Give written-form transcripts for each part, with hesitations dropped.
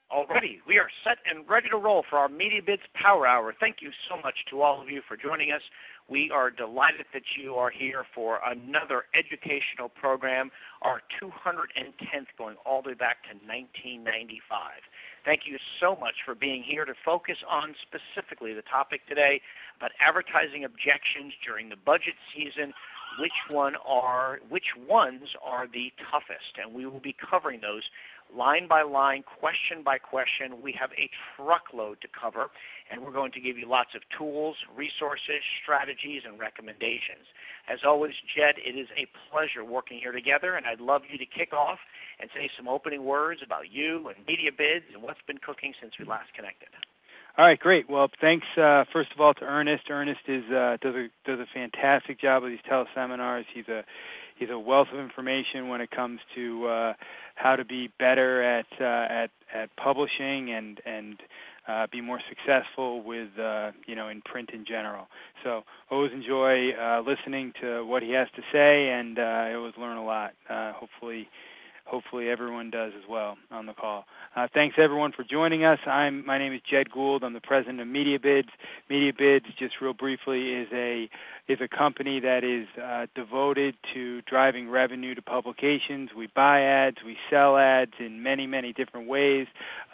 Alrighty, we are set and ready to roll for our MediaBids Power Hour. Thank you so much to all of you for joining us. We are delighted that you are here for another educational program, our 210th, going all the way back to 1995. Thank you so much for being here to focus on specifically the topic today about advertising objections during the budget season. Which ones are the toughest? And we will be covering those line by line, question by question. We have a truckload to cover, and we're going to give you lots of tools, resources, strategies, and recommendations. As always, Jed, it is a pleasure working here together, and I'd love you to kick off and say some opening words about you and MediaBids and what's been cooking since we last connected. All right, great. Well, thanks first of all to Ernest. Ernest does a fantastic job with these teleseminars. He's a wealth of information when it comes to how to be better at publishing and be more successful with in print in general. So always enjoy listening to what he has to say, and I always learn a lot. Hopefully everyone does as well on the call. Thanks everyone for joining us. My name is Jed Gould. I'm the president of MediaBids. MediaBids, just real briefly, is a company that is devoted to driving revenue to publications. We buy ads, we sell ads in many, many different ways,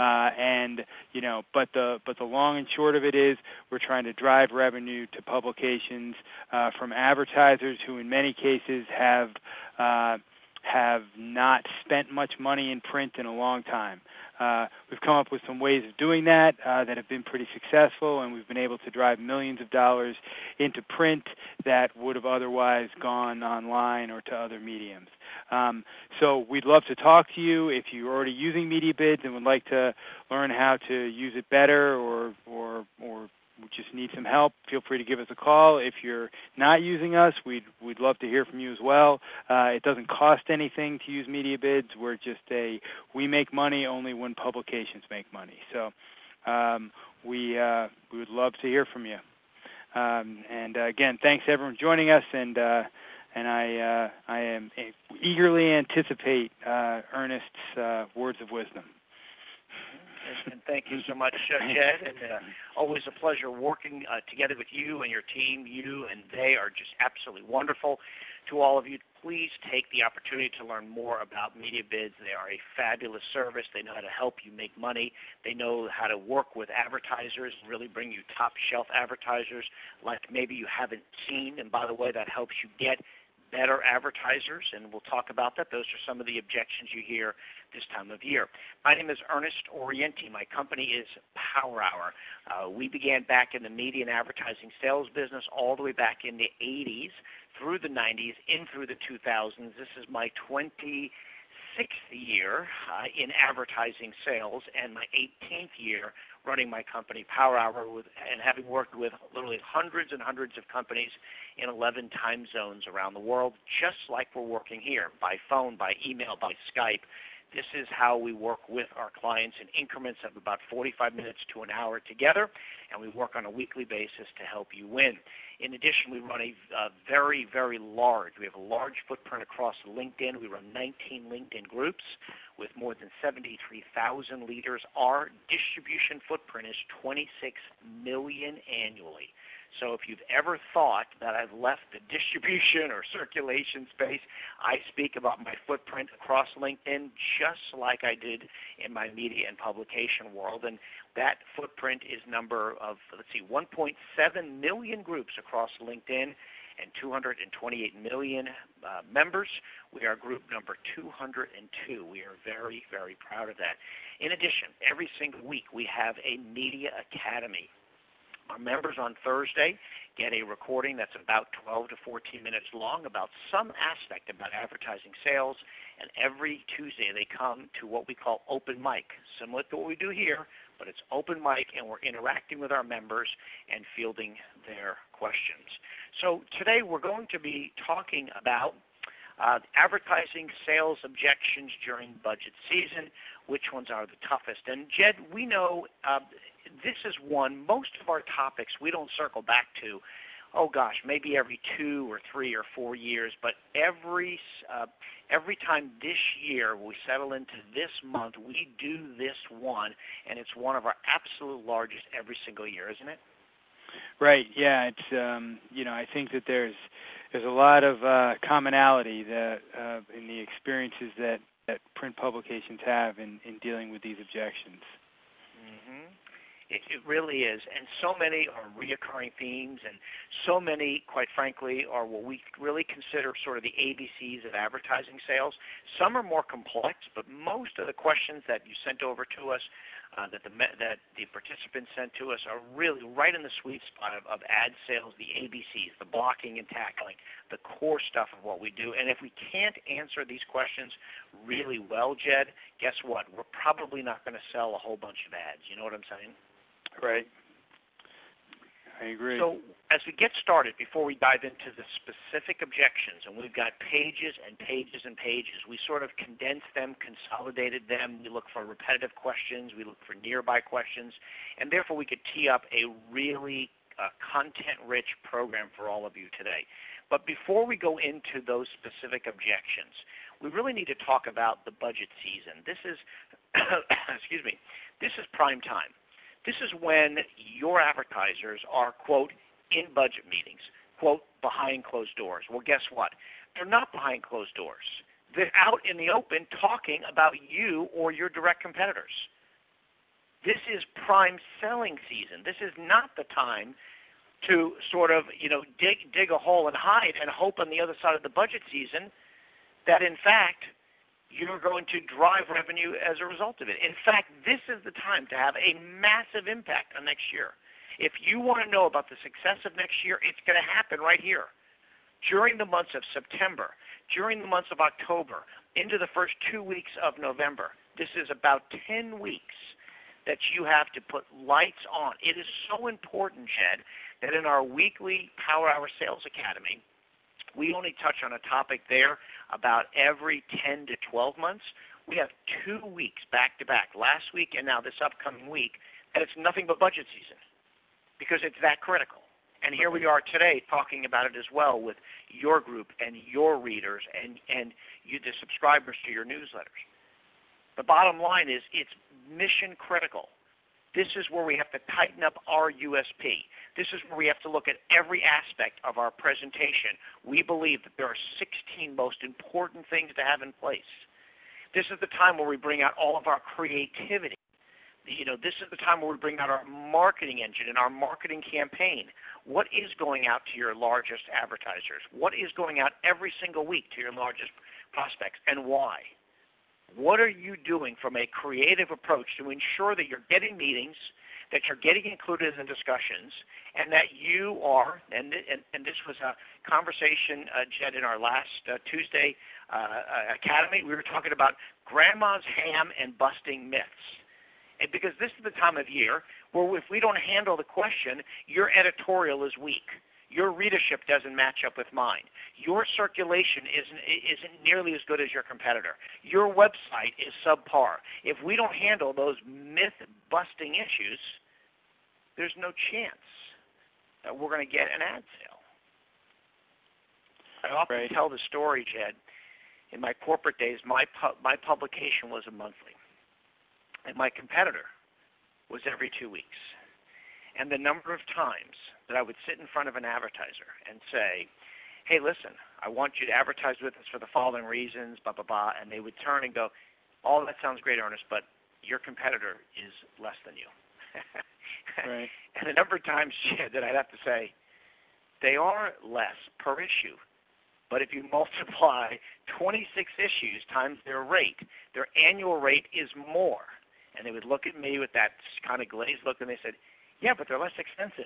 but the long and short of it is we're trying to drive revenue to publications from advertisers who, in many cases, have not spent much money in print in a long time. We've come up with some ways of doing that that have been pretty successful, and we've been able to drive millions of dollars into print that would have otherwise gone online or to other mediums. So we'd love to talk to you if you're already using MediaBids and would like to learn how to use it better or just need some help. Feel free to give us a call. If you're not using us, we'd love to hear from you as well. It doesn't cost anything to use MediaBids. We're just we make money only when publications make money. So we would love to hear from you. And again, thanks everyone for joining us. And I am eagerly anticipate Ernest's words of wisdom. And thank you so much, Jed. And always a pleasure working together with you and your team. You and they are just absolutely wonderful. To all of you, please take the opportunity to learn more about MediaBids. They are a fabulous service. They know how to help you make money. They know how to work with advertisers and really bring you top-shelf advertisers like maybe you haven't seen. And by the way, that helps you get better advertisers, and we'll talk about that. Those are some of the objections you hear this time of year. My name is Ernest Orienti. My company is Power Hour. We began back in the media and advertising sales business all the way back in the 80s, through the 90s, in through the 2000s. This is my 26th year in advertising sales and my 18th year running my company, Power Hour, and having worked with literally hundreds and hundreds of companies in 11 time zones around the world, just like we're working here, by phone, by email, by Skype. This is how we work with our clients in increments of about 45 minutes to an hour together, and we work on a weekly basis to help you win. In addition, we run a very, very large, we have a large footprint across LinkedIn. We run 19 LinkedIn groups with more than 73,000 leaders. Our distribution footprint is 26 million annually. So if you've ever thought that I've left the distribution or circulation space, I speak about my footprint across LinkedIn just like I did in my media and publication world. And that footprint is 1.7 million groups across LinkedIn and 228 million members. We are group number 202. We are very, very proud of that. In addition, every single week we have a Media Academy. Our members on Thursday get a recording that's about 12 to 14 minutes long about some aspect about advertising sales, and every Tuesday they come to what we call open mic, similar to what we do here, but it's open mic, and we're interacting with our members and fielding their questions. So today we're going to be talking about advertising sales objections during budget season. Which ones are the toughest? And Jed, we know this is one. Most of our topics we don't circle back to oh gosh, maybe every 2 or 3 or 4 years, but every time this year we settle into this month, we do this one, and it's one of our absolute largest every single year, isn't it? Right. Yeah. It's I think that there's a lot of commonality that in the experiences that print publications have in dealing with these objections. Mm-hmm. It really is, and so many are reoccurring themes, and so many, quite frankly, are what we really consider sort of the ABCs of advertising sales. Some are more complex, but most of the questions that you sent over to us, that the participants sent to us, are really right in the sweet spot of ad sales, the ABCs, the blocking and tackling, the core stuff of what we do. And if we can't answer these questions really well, Jed, guess what? We're probably not going to sell a whole bunch of ads. You know what I'm saying? Right. I agree. So as we get started, before we dive into the specific objections, and we've got pages and pages and pages, we sort of condensed them, consolidated them. We look for repetitive questions. We look for nearby questions. And therefore, we could tee up a really content-rich program for all of you today. But before we go into those specific objections, we really need to talk about the budget season. This is, excuse me, this is prime time. This is when your advertisers are, quote, in budget meetings, quote, behind closed doors. Well, guess what? They're not behind closed doors. They're out in the open talking about you or your direct competitors. This is prime selling season. This is not the time to sort of, dig a hole and hide and hope on the other side of the budget season that, in fact, you're going to drive revenue as a result of it. In fact, this is the time to have a massive impact on next year. If you want to know about the success of next year, it's going to happen right here. During the months of September, during the months of October, into the first 2 weeks of November, this is about 10 weeks that you have to put lights on. It is so important, Jed, that in our weekly Power Hour Sales Academy, we only touch on a topic there about every 10 to 12 months. We have 2 weeks back-to-back, last week and now this upcoming week, and it's nothing but budget season because it's that critical. And here we are today talking about it as well with your group and your readers and you, the subscribers to your newsletters. The bottom line is it's mission critical. This is where we have to tighten up our USP. This is where we have to look at every aspect of our presentation. We believe that there are 16 most important things to have in place. This is the time where we bring out all of our creativity. This is the time where we bring out our marketing engine and our marketing campaign. What is going out to your largest advertisers? What is going out every single week to your largest prospects, and why? What are you doing from a creative approach to ensure that you're getting meetings, that you're getting included in discussions, and that you are, and this was a conversation, Jed, in our last Tuesday Academy, we were talking about grandma's ham and busting myths. And because this is the time of year where if we don't handle the question, your editorial is weak. Your readership doesn't match up with mine. Your circulation isn't nearly as good as your competitor. Your website is subpar. If we don't handle those myth-busting issues, there's no chance that we're going to get an ad sale. I often tell the story, Jed. In my corporate days, my publication was a monthly, and my competitor was every 2 weeks. And the number of times that I would sit in front of an advertiser and say, hey, listen, I want you to advertise with us for the following reasons, blah, blah, blah, and they would turn and go, oh, that sounds great, Ernest, but your competitor is less than you. Right. And the number of times that I'd have to say, they are less per issue, but if you multiply 26 issues times their rate, their annual rate is more. And they would look at me with that kind of glazed look, and they said, yeah, but they're less expensive.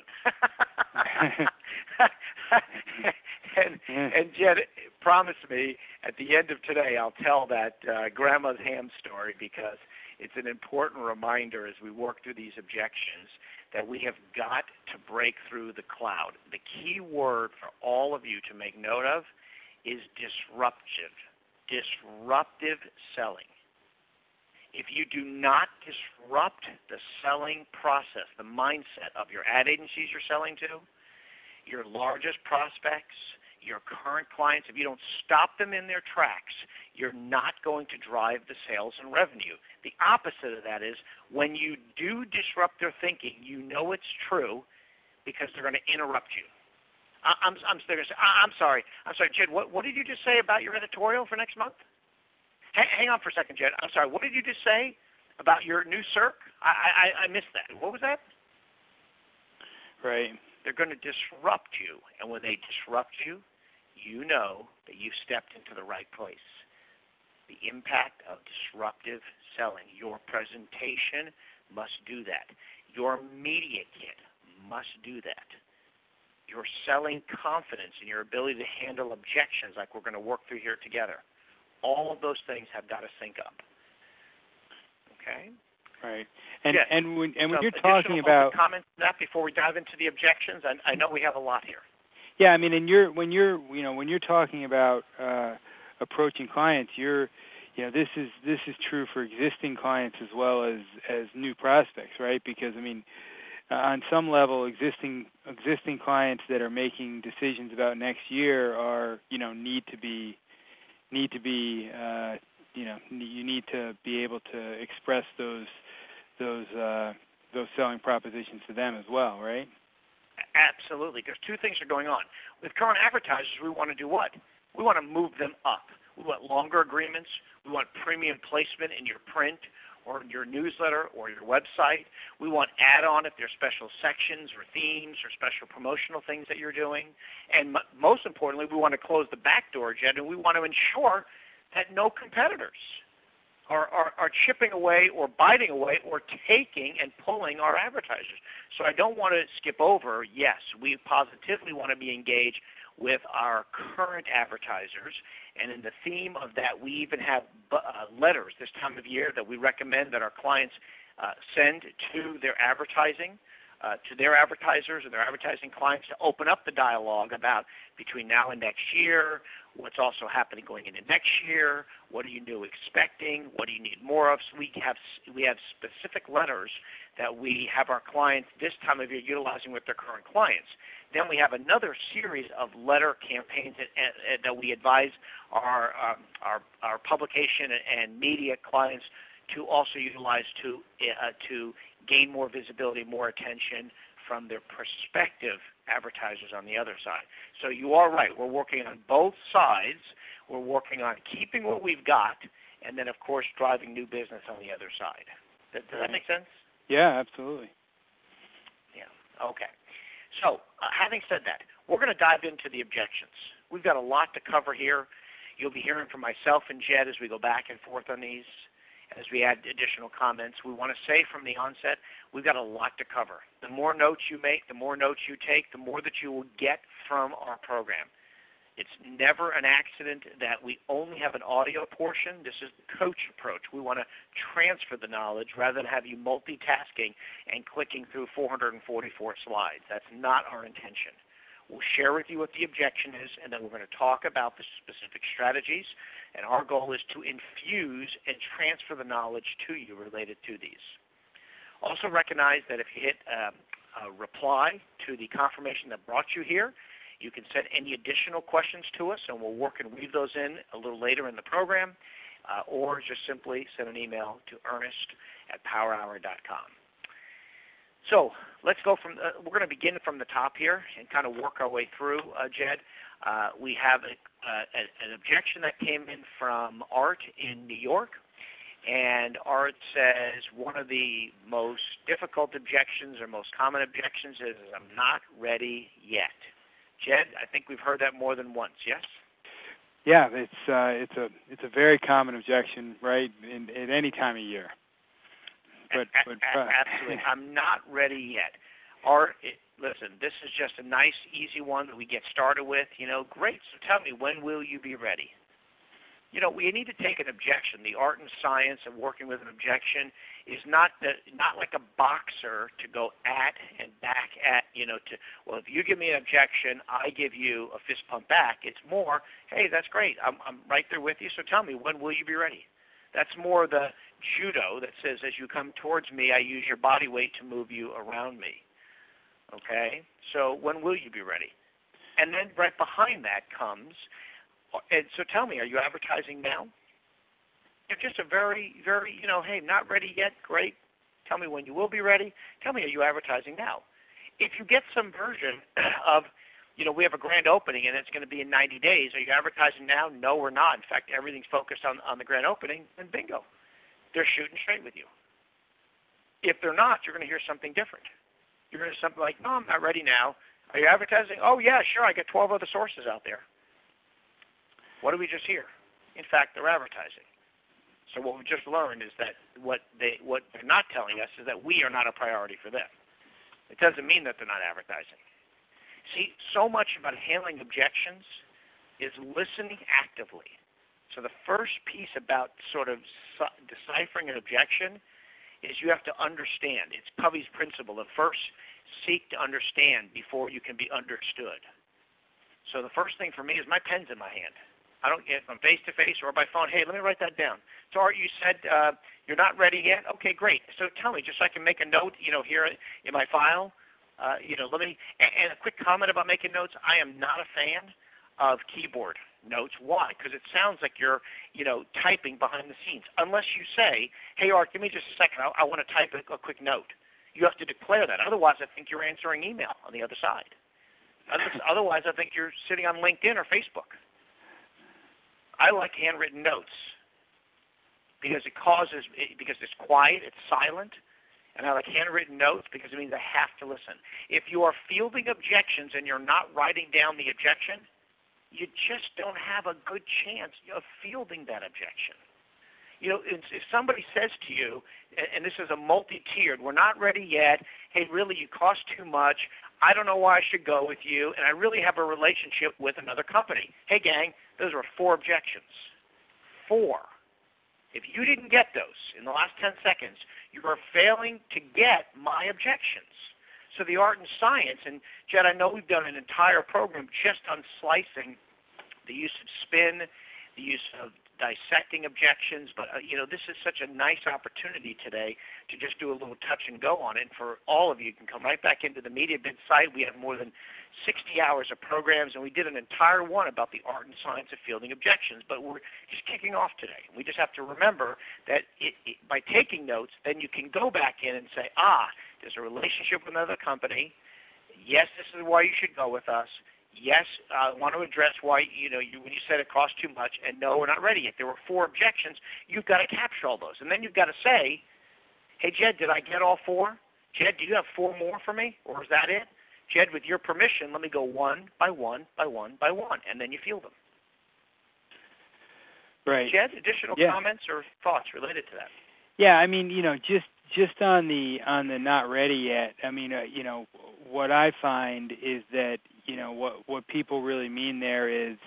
and Jed, promise me at the end of today I'll tell that grandma's ham story because it's an important reminder as we work through these objections that we have got to break through the cloud. The key word for all of you to make note of is disruptive selling. If you do not disrupt the selling process, the mindset of your ad agencies you're selling to, your largest prospects, your current clients, if you don't stop them in their tracks, you're not going to drive the sales and revenue. The opposite of that is when you do disrupt their thinking, you know it's true because they're going to interrupt you. I'm sorry, Jed, what did you just say about your editorial for next month? Hang on for a second, Jed. I'm sorry, what did you just say about your new circ? I missed that. What was that? Right. They're going to disrupt you, and when they disrupt you, you know that you've stepped into the right place. The impact of disruptive selling. Your presentation must do that. Your media kit must do that. Your selling confidence and your ability to handle objections like we're going to work through here together. All of those things have got to sync up. Okay? Right. When you're talking about comments on that before we dive into the objections, I know we have a lot here. Yeah, I mean, and when you're talking about approaching clients, this is true for existing clients as well as new prospects, right? Because I mean, on some level, existing clients that are making decisions about next year are need to be you need to be able to express those selling propositions to them as well, right? Absolutely, because two things are going on. With current advertisers, we want to do what? We want to move them up. We want longer agreements. We want premium placement in your print or your newsletter or your website. We want add-on if there's special sections or themes or special promotional things that you're doing. And most importantly, we want to close the back door, Jed, and we want to ensure that no competitors are chipping away or biting away or taking and pulling our advertisers. So I don't want to skip over, yes, we positively want to be engaged with our current advertisers. And in the theme of that, we even have letters this time of year that we recommend that our clients send to their advertising, to their advertisers and their advertising clients to open up the dialogue about between now and next year, what's also happening going into next year, what are you new expecting, what do you need more of. So we have specific letters that we have our clients this time of year utilizing with their current clients. Then we have another series of letter campaigns that we advise our publication and media clients to also utilize to gain more visibility, more attention from their prospective advertisers on the other side. So you are right. We're working on both sides. We're working on keeping what we've got and then, of course, driving new business on the other side. Does that make sense? Yeah, absolutely. Yeah. Okay. So having said that, we're going to dive into the objections. We've got a lot to cover here. You'll be hearing from myself and Jed as we go back and forth on these, as we add additional comments. We want to say from the onset, we've got a lot to cover. The more notes you make, the more notes you take, the more that you will get from our program. It's never an accident that we only have an audio portion. This is the coach approach. We want to transfer the knowledge rather than have you multitasking and clicking through 444 slides. That's not our intention. We'll share with you what the objection is, and then we're going to talk about the specific strategies. And our goal is to infuse and transfer the knowledge to you related to these. Also recognize that if you hit a reply to the confirmation that brought you here, you can send any additional questions to us, and we'll work and weave those in a little later in the program, or just simply send an email to ernest@powerhour.com. So let's go from. We're going to begin from the top here and kind of work our way through, Jed. We have an objection that came in from Art in New York, and Art says one of the most difficult objections or most common objections is I'm not ready yet. Jed, I think we've heard that more than once. Yes. Yeah, it's a very common objection, right? At any time of year. But absolutely, I'm not ready yet. Art, listen, this is just a nice, easy one that we get started with. Great. So tell me, when will you be ready? We need to take an objection. The art and science of working with an objection is not like a boxer to go at and back at, if you give me an objection, I give you a fist pump back. It's more, hey, that's great. I'm right there with you, so tell me, when will you be ready? That's more the judo that says as you come towards me, I use your body weight to move you around me. Okay? So when will you be ready? And then right behind that comes, and so tell me, are you advertising now? If just a very, very, hey, not ready yet, great. Tell me when you will be ready. Tell me, are you advertising now? If you get some version of, we have a grand opening and it's going to be in 90 days, are you advertising now? No, we're not. In fact, everything's focused on the grand opening, then bingo. They're shooting straight with you. If they're not, you're going to hear something different. You're going to hear something like, no, I'm not ready now. Are you advertising? Oh, yeah, sure, I got 12 other sources out there. What did we just hear? In fact, they're advertising. So what we just learned is that what they're not telling us is that we are not a priority for them. It doesn't mean that they're not advertising. See, so much about handling objections is listening actively. So the first piece about sort of deciphering an objection is you have to understand. It's Covey's principle of first seek to understand before you can be understood. So the first thing for me is my pen's in my hand. I don't get from face to face or by phone. Hey, let me write that down. So Art, you said you're not ready yet. Okay, great. So tell me, just so I can make a note, here in my file. Let me. And a quick comment about making notes. I am not a fan of keyboard notes. Why? Because it sounds like you're, typing behind the scenes. Unless you say, hey, Art, give me just a second. I want to type a quick note. You have to declare that. Otherwise, I think you're answering email on the other side. Otherwise, I think you're sitting on LinkedIn or Facebook. I like handwritten notes because because it's quiet, it's silent, and I like handwritten notes because it means I have to listen. If you are fielding objections and you're not writing down the objection, you just don't have a good chance of fielding that objection. If somebody says to you, and this is a multi-tiered, we're not ready yet, hey, really, you cost too much, I don't know why I should go with you, and I really have a relationship with another company. Hey, gang, those are 4 objections. 4. If you didn't get those in the last 10 seconds, you are failing to get my objections. So the art and science, and Jed, I know we've done an entire program just on slicing the use of spin, the use of dissecting objections, but this is such a nice opportunity today to just do a little touch and go on it. And for all of you, you can come right back into the MediaBid site. We have more than 60 hours of programs, and we did an entire one about the art and science of fielding objections, but we're just kicking off today. We just have to remember that by taking notes, then you can go back in and say, there's a relationship with another company. Yes, this is why you should go with us. Yes, I want to address why, when you said it cost too much, and no, we're not ready yet. There were 4 objections. You've got to capture all those. And then you've got to say, hey, Jed, did I get all 4? Jed, do you have 4 more for me, or is that it? Jed, with your permission, let me go one by one by one by one, and then you field them. Right. Jed, additional comments or thoughts related to that? Yeah, I mean, just on the not ready yet. I mean, what I find is that what people really mean there is,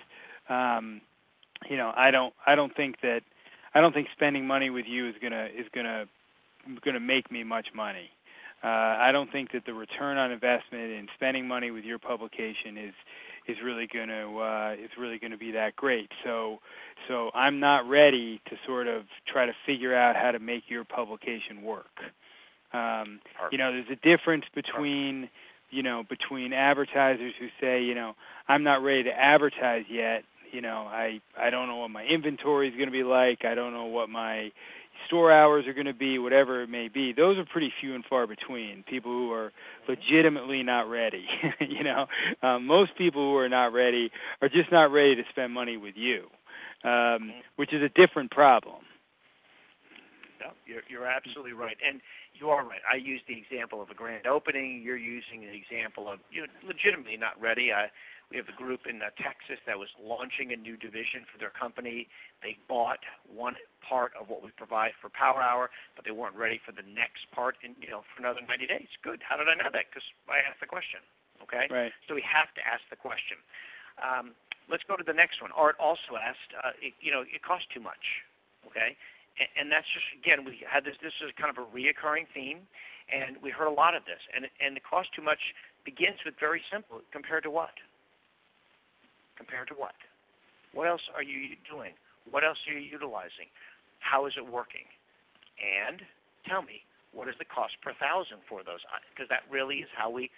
I don't think spending money with you is gonna make me much money. I don't think that the return on investment in spending money with your publication is really gonna be that great. So I'm not ready to sort of try to figure out how to make your publication work. There's a difference between advertisers who say, I'm not ready to advertise yet. I don't know what my inventory is going to be like. I don't know what my store hours are going to be, whatever it may be. Those are pretty few and far between, people who are legitimately not ready. Most people who are not ready are just not ready to spend money with you, which is a different problem. No, you're absolutely right. And you are right. I used the example of a grand opening. You're using the example of legitimately not ready. We have a group in Texas that was launching a new division for their company. They bought one part of what we provide for Power Hour, but they weren't ready for the next part for another 90 days. Good. How did I know that? Because I asked the question. Okay? Right. So we have to ask the question. Let's go to the next one. Art also asked, it costs too much. Okay? And that's just, again, we had this is kind of a reoccurring theme, and we heard a lot of this. And the cost too much begins with very simple, compared to what? Compared to what? What else are you doing? What else are you utilizing? How is it working? And tell me, what is the cost per thousand for those? Because that really is how we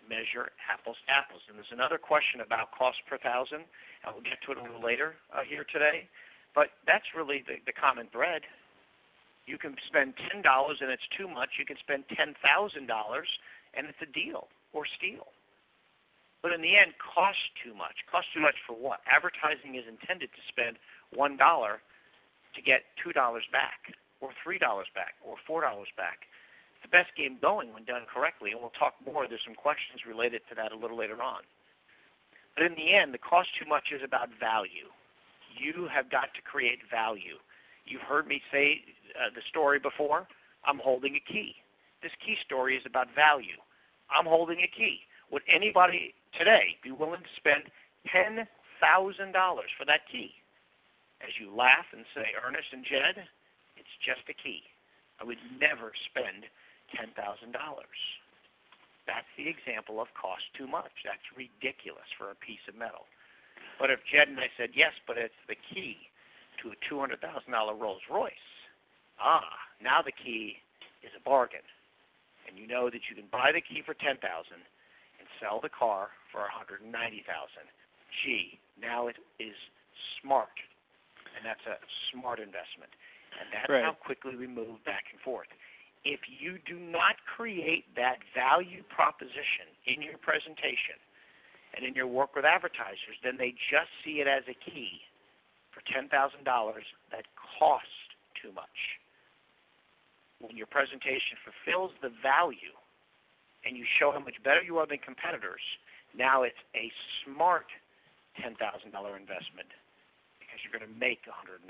measure apples to apples. And there's another question about cost per thousand, and we'll get to it a little later here today. But that's really the common thread. You can spend $10 and it's too much. You can spend $10,000 and it's a deal or steal. But in the end, costs too much. Costs too much for what? Advertising is intended to spend $1 to get $2 back, or $3 back, or $4 back. It's the best game going when done correctly, and we'll talk more. There's some questions related to that a little later on. But in the end, the cost too much is about value. You have got to create value. You've heard me say the story before. I'm holding a key. This key story is about value. I'm holding a key. Would anybody today be willing to spend $10,000 for that key? As you laugh and say, Ernest and Jed, it's just a key. I would never spend $10,000. That's the example of cost too much. That's ridiculous for a piece of metal. But if Jed and I said, yes, but it's the key to a $200,000 Rolls Royce, now the key is a bargain. And you know that you can buy the key for $10,000 and sell the car for $190,000. Gee, now it is smart. And that's a smart investment. And that's how quickly we move back and forth. If you do not create that value proposition in your presentation and in your work with advertisers, then they just see it as a key for $10,000 that costs too much. When your presentation fulfills the value and you show how much better you are than competitors, now it's a smart $10,000 investment because you're going to make $190,000.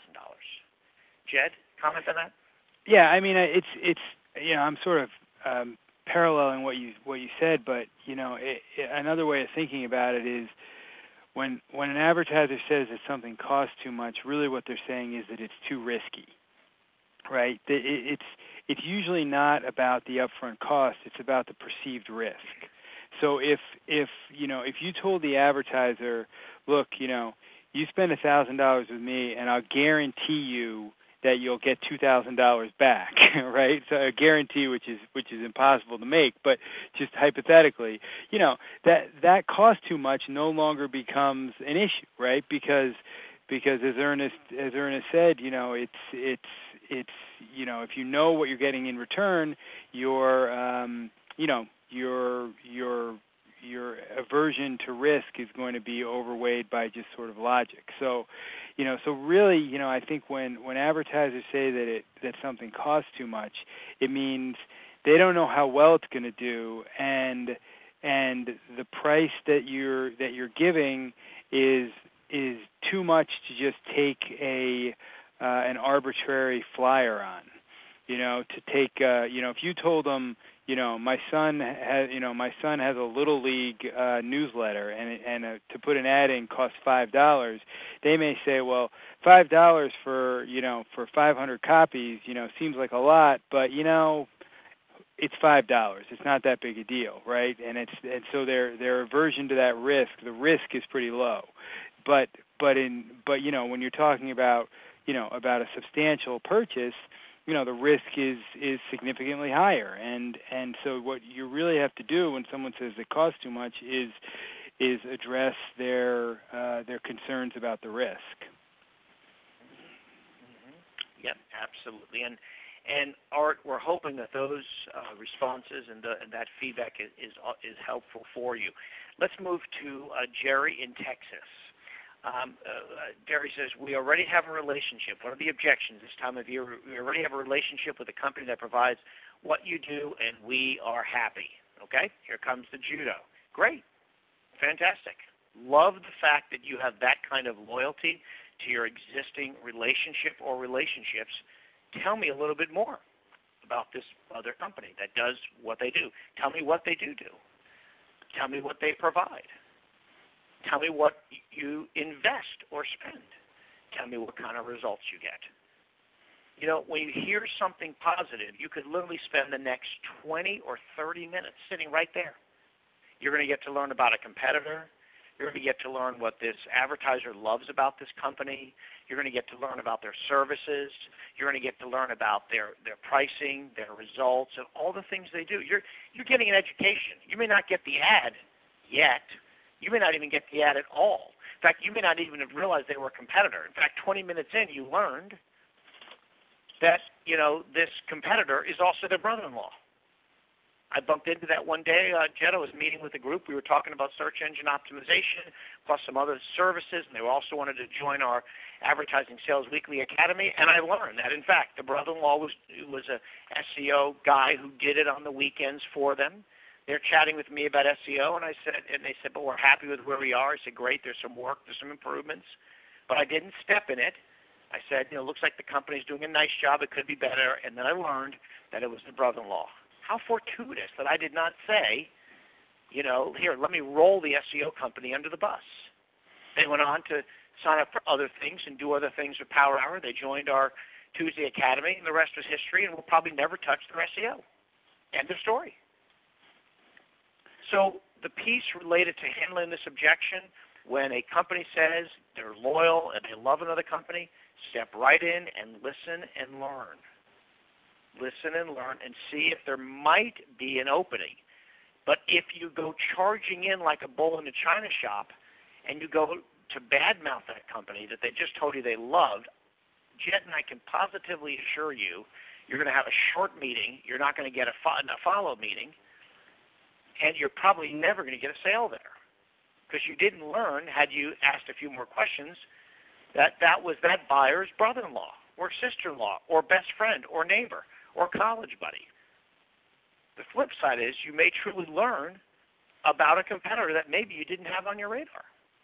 Jed, comment on that? Yeah, I mean, it's I'm sort of paralleling what you said, but another way of thinking about it is when an advertiser says that something costs too much, really what they're saying is that it's too risky, right? It's usually not about the upfront cost; it's about the perceived risk. So if you told the advertiser, look, you spend $1,000 with me, and I'll guarantee you that you'll get $2,000 back, right? So a guarantee, which is impossible to make, but just hypothetically, that cost too much no longer becomes an issue, right? Because as Ernest said, it's if you know what you're getting in return, your aversion to risk is going to be overweighed by just sort of logic. So really, I think when advertisers say that something costs too much, it means they don't know how well it's going to do, and the price that you're giving is too much to just take an arbitrary flyer on. To take if you told them, my son has a little league newsletter, and to put an ad in costs $5. They may say, well, $5 for 500 copies, seems like a lot, but it's $5. It's not that big a deal, right? And so their aversion to that risk, the risk is pretty low. But when you're talking about a substantial purchase, the risk is significantly higher, and so what you really have to do when someone says it costs too much is address their concerns about the risk. Mm-hmm. Yep, absolutely, and Art, we're hoping that those responses and that feedback is helpful for you. Let's move to Jerry in Texas. Jerry says, we already have a relationship. One of the objections this time of year, we already have a relationship with a company that provides what you do, and we are happy. Okay? Here comes the judo. Great. Fantastic. Love the fact that you have that kind of loyalty to your existing relationship or relationships. Tell me a little bit more about this other company that does what they do. Tell me what they do. Tell me what they provide. Tell me what you invest or spend. Tell me what kind of results you get. When you hear something positive, you could literally spend the next 20 or 30 minutes sitting right there. You're going to get to learn about a competitor. You're going to get to learn what this advertiser loves about this company. You're going to get to learn about their services. You're going to get to learn about their pricing, their results, and all the things they do. You're getting an education. You may not get the ad yet. You may not even get the ad at all. In fact, you may not even have realized they were a competitor. In fact, 20 minutes in, you learned that, this competitor is also their brother-in-law. I bumped into that one day. Jed, I was meeting with a group. We were talking about search engine optimization plus some other services, and they also wanted to join our Advertising Sales Weekly Academy. And I learned that, in fact, the brother-in-law was a SEO guy who did it on the weekends for them. They're chatting with me about SEO, and they said, but we're happy with where we are. I said, great, there's some work, there's some improvements. But I didn't step in it. I said, looks like the company's doing a nice job. It could be better. And then I learned that it was the brother-in-law. How fortuitous that I did not say, here, let me roll the SEO company under the bus. They went on to sign up for other things and do other things with Power Hour. They joined our Tuesday Academy, and the rest was history, and we'll probably never touch their SEO. End of story. So the piece related to handling this objection, when a company says they're loyal and they love another company, step right in and listen and learn. Listen and learn and see if there might be an opening. But if you go charging in like a bull in a china shop and you go to badmouth that company that they just told you they loved, Jed and I can positively assure you, you're going to have a short meeting. You're not going to get a follow meeting. And you're probably never going to get a sale there because you didn't learn, had you asked a few more questions, that was that buyer's brother-in-law or sister-in-law or best friend or neighbor or college buddy. The flip side is you may truly learn about a competitor that maybe you didn't have on your radar.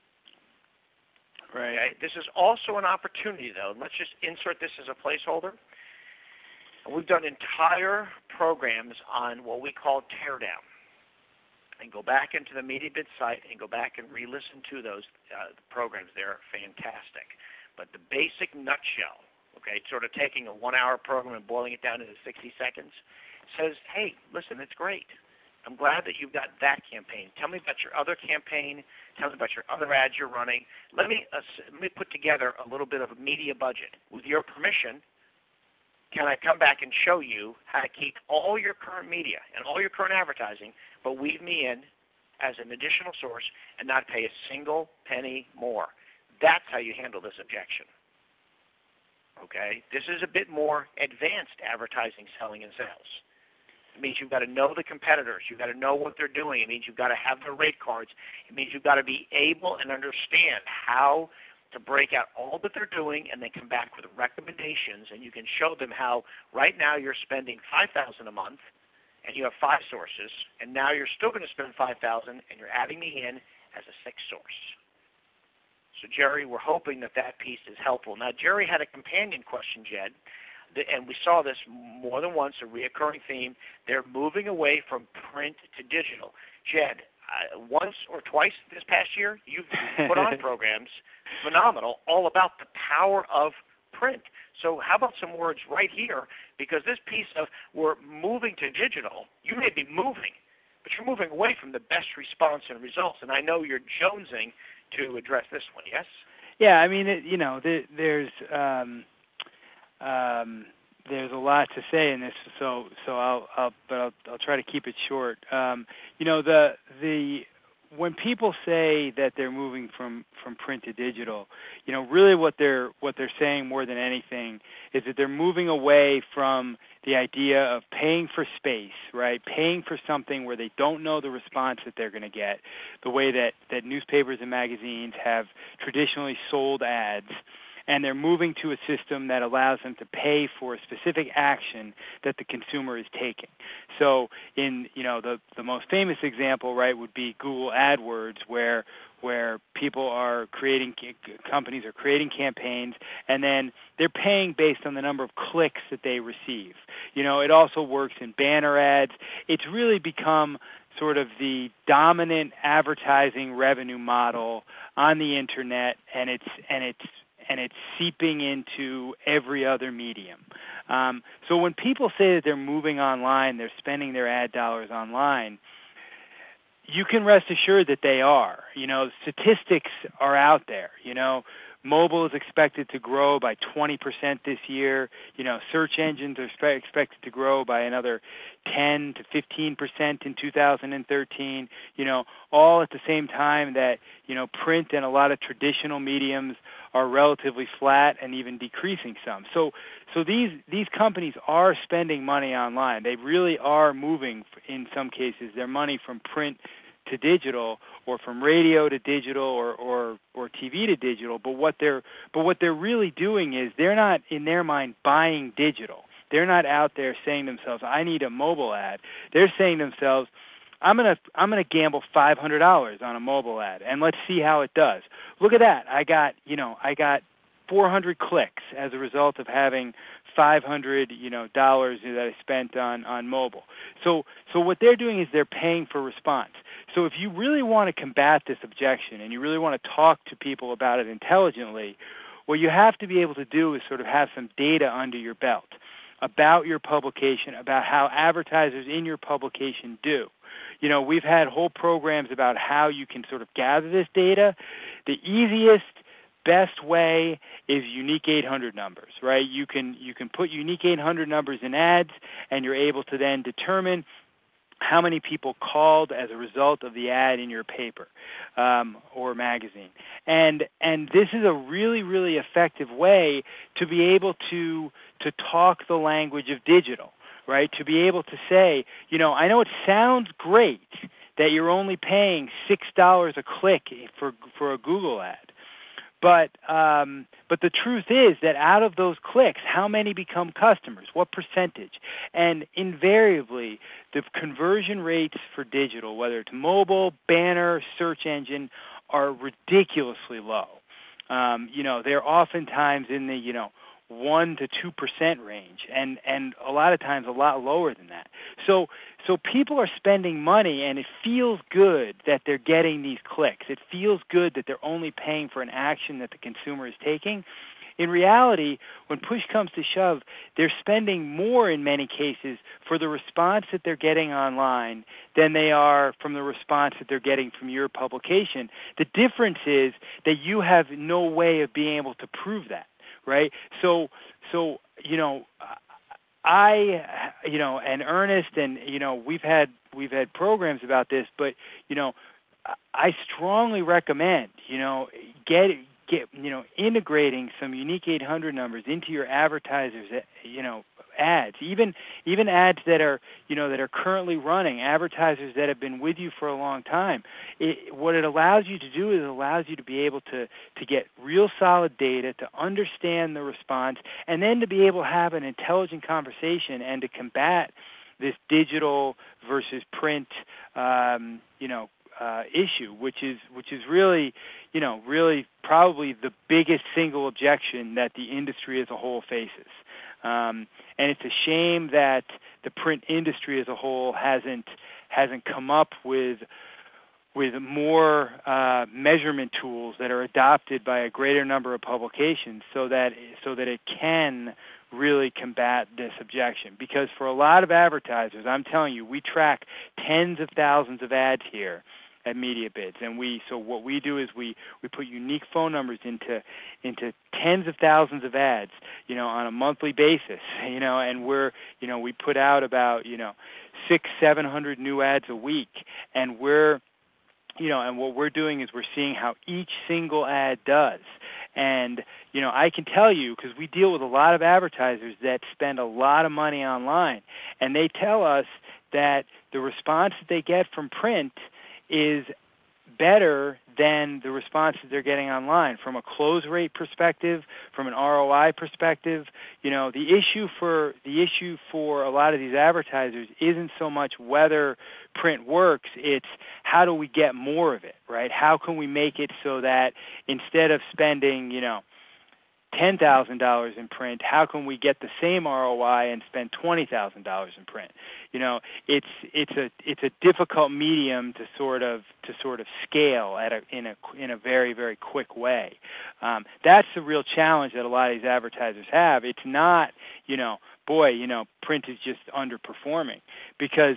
Right. Okay? This is also an opportunity, though. Let's just insert this as a placeholder. And we've done entire programs on what we call teardown. And go back into the MediaBid site and go back and re-listen to those programs. They're fantastic. But the basic nutshell, okay, sort of taking a 1-hour program and boiling it down into 60 seconds, says, hey, listen, it's great. I'm glad that you've got that campaign. Tell me about your other campaign. Tell me about your other ads you're running. Let me put together a little bit of a media budget. With your permission, can I come back and show you how to keep all your current media and all your current advertising, but weave me in as an additional source and not pay a single penny more? That's how you handle this objection. Okay? This is a bit more advanced advertising, selling, and sales. It means you've got to know the competitors. You've got to know what they're doing. It means you've got to have their rate cards. It means you've got to be able and understand how to break out all that they're doing and then come back with recommendations, and you can show them how right now you're spending $5,000 a month and you have 5 sources, and now you're still going to spend $5,000 and you're adding me in as a 6th source. So, Jerry, we're hoping that piece is helpful. Now, Jerry had a companion question, Jed, and we saw this more than once, a reoccurring theme. They're moving away from print to digital. Jed, once or twice this past year, you've put on programs, phenomenal, all about the power of print. So how about some words right here? Because this piece of we're moving to digital, you may be moving, but you're moving away from the best response and results. And I know you're jonesing to address this one, yes? Yeah, I mean, there's a lot to say in this, so I'll try to keep it short. When people say that they're moving from print to digital, really what they're saying more than anything is that they're moving away from the idea of paying for space, right? Paying for something where they don't know the response that they're going to get, the way that newspapers and magazines have traditionally sold ads. And they're moving to a system that allows them to pay for a specific action that the consumer is taking. So in the most famous example, right, would be Google AdWords, where people are companies are creating campaigns, and then they're paying based on the number of clicks that they receive. It also works in banner ads. It's really become sort of the dominant advertising revenue model on the internet, and it's seeping into every other medium. So when people say that they're moving online, they're spending their ad dollars online, you can rest assured that they are. Statistics are out there. Mobile is expected to grow by 20% this year. Search engines are expected to grow by another 10 to 15% in 2013. All at the same time that, print and a lot of traditional mediums are relatively flat and even decreasing some. So these companies are spending money online. They really are moving, in some cases, their money from print to digital, or from radio to digital, or TV to digital. But what they're really doing is they're not, in their mind, buying digital. They're not out there saying to themselves, I need a mobile ad. They're saying to themselves, I'm gonna gamble $500 on a mobile ad, and let's see how it does. Look at that. I got 400 clicks as a result of having $500 dollars that I spent on mobile. So what they're doing is they're paying for response. So if you really want to combat this objection and you really want to talk to people about it intelligently, what you have to be able to do is sort of have some data under your belt about your publication, about how advertisers in your publication do. We've had whole programs about how you can sort of gather this data. The easiest, best way is unique 800 numbers, right? You can put unique 800 numbers in ads, and you're able to then determine how many people called as a result of the ad in your paper or magazine. And this is a really, really effective way to be able to talk the language of digital, right? To be able to say, I know it sounds great that you're only paying $6 a click for a Google ad. But the truth is that out of those clicks, how many become customers? What percentage? And invariably, the conversion rates for digital, whether it's mobile, banner, search engine, are ridiculously low. They're oftentimes in the 1 to 2% range, and a lot of times a lot lower than that. So people are spending money, and it feels good that they're getting these clicks. It feels good that they're only paying for an action that the consumer is taking. In reality, when push comes to shove, they're spending more in many cases for the response that they're getting online than they are from the response that they're getting from your publication. The difference is that you have no way of being able to prove that. Right. So and Ernest and we've had programs about this, but I strongly recommend integrating some unique 800 numbers into your advertisers ads, even ads that are currently running, advertisers that have been with you for a long time. What it allows you to do is it allows you to be able to get real solid data, to understand the response, and then to be able to have an intelligent conversation and to combat this digital versus print issue, which is really probably the biggest single objection that the industry as a whole faces. And it's a shame that the print industry as a whole hasn't come up with more measurement tools that are adopted by a greater number of publications, so that it can really combat this objection. Because for a lot of advertisers, I'm telling you, we track tens of thousands of ads here at MediaBids, and what we do is we put unique phone numbers into tens of thousands of ads, on a monthly basis, and we put out about 600-700 new ads a week, and and what we're doing is we're seeing how each single ad does. And I can tell you, because we deal with a lot of advertisers that spend a lot of money online, and they tell us that the response that they get from print is better than the response that they're getting online from a close rate perspective, from an ROI perspective. The issue for a lot of these advertisers isn't so much whether print works, it's how do we get more of it, right? How can we make it so that instead of spending, $10,000 in print, how can we get the same ROI and spend $20,000 in print? It's a difficult medium to sort of scale in a very, very quick way. That's the real challenge that a lot of these advertisers have. It's not print is just underperforming, because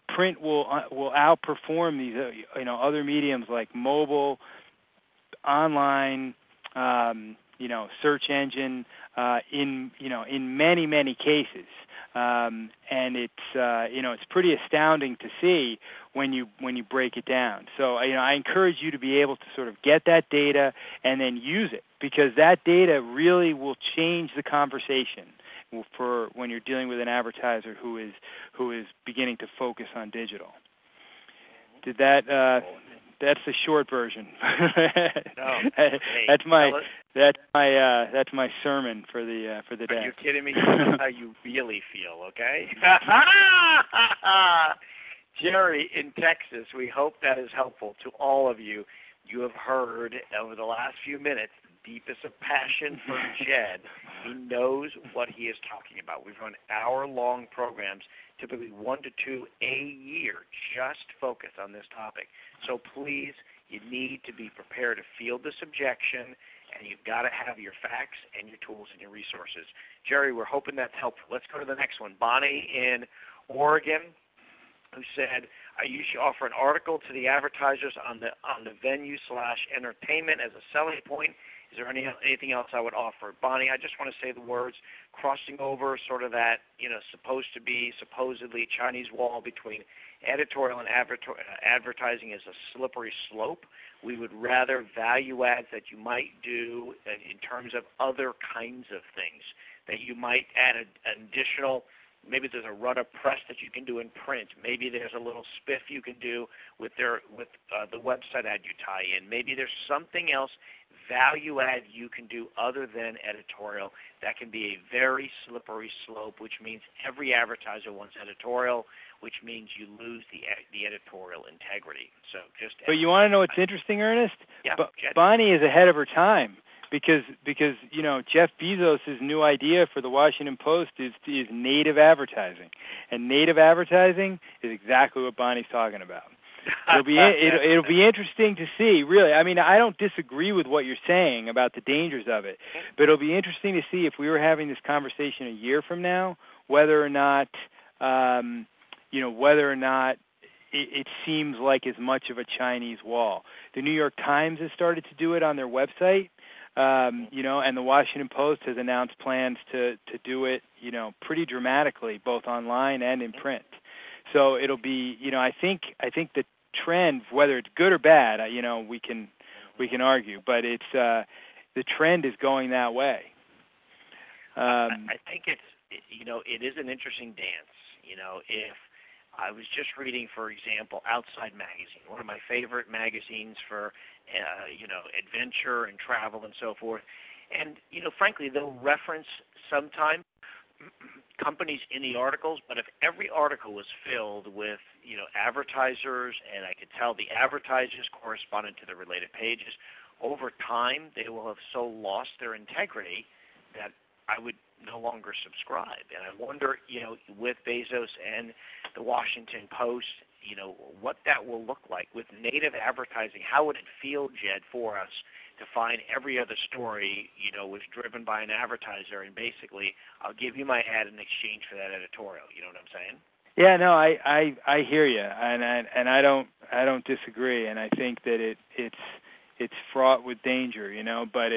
print will outperform these other mediums like mobile, online, search engine in many cases. And it's pretty astounding to see when you break it down. So I encourage you to be able to sort of get that data and then use it, because that data really will change the conversation for when you're dealing with an advertiser who is beginning to focus on digital. Did that? That's the short version. No, hey, that's my sermon for the day. Are you kidding me? That's how you really feel, okay? Jerry in Texas, we hope that is helpful to all of you. You have heard over the last few minutes the deepest of passion for Jed. He knows what he is talking about. We've run hour-long programs, typically 1 to 2 a year, just focused on this topic. So please, you need to be prepared to field this objection, and you've got to have your facts and your tools and your resources. Jerry, we're hoping that's helpful. Let's go to the next one. Bonnie in Oregon, who said, I usually offer an article to the advertisers on the venue/entertainment as a selling point. Is there anything else I would offer? Bonnie, I just want to say the words crossing over sort of that, supposedly Chinese wall between editorial and advertising is a slippery slope. We would rather value adds that you might do in terms of other kinds of things, that you might add an additional. Maybe there's a run of press that you can do in print. Maybe there's a little spiff you can do with the website ad you tie in. Maybe there's something else, value add you can do other than editorial. That can be a very slippery slope, which means every advertiser wants editorial, which means you lose the editorial integrity. So but you want to know what's interesting, Ernest? Yeah. Bonnie is ahead of her time. Because Jeff Bezos' new idea for the Washington Post is native advertising, and native advertising is exactly what Bonnie's talking about. It'll be interesting to see. Really, I mean, I don't disagree with what you're saying about the dangers of it, but it'll be interesting to see if we were having this conversation a year from now, whether or not it seems like as much of a Chinese wall. The New York Times has started to do it on their website. And the Washington Post has announced plans to do it, pretty dramatically, both online and in print. So it'll be, I think the trend, whether it's good or bad, we can argue, but it's the trend is going that way. I think it is an interesting dance. If I was just reading, for example, Outside Magazine, one of my favorite magazines for adventure and travel and so forth. And, frankly, they'll reference sometimes companies in the articles, but if every article was filled with, advertisers, and I could tell the advertisers corresponded to the related pages, over time they will have so lost their integrity that I would no longer subscribe. And I wonder, with Bezos and the Washington Post, what that will look like with native advertising. How would it feel, Jed, for us to find every other story, was driven by an advertiser, and basically I'll give you my ad in exchange for that editorial. You know what I'm saying? Yeah, no, I hear you, and I don't disagree, and I think that it's fraught with danger, but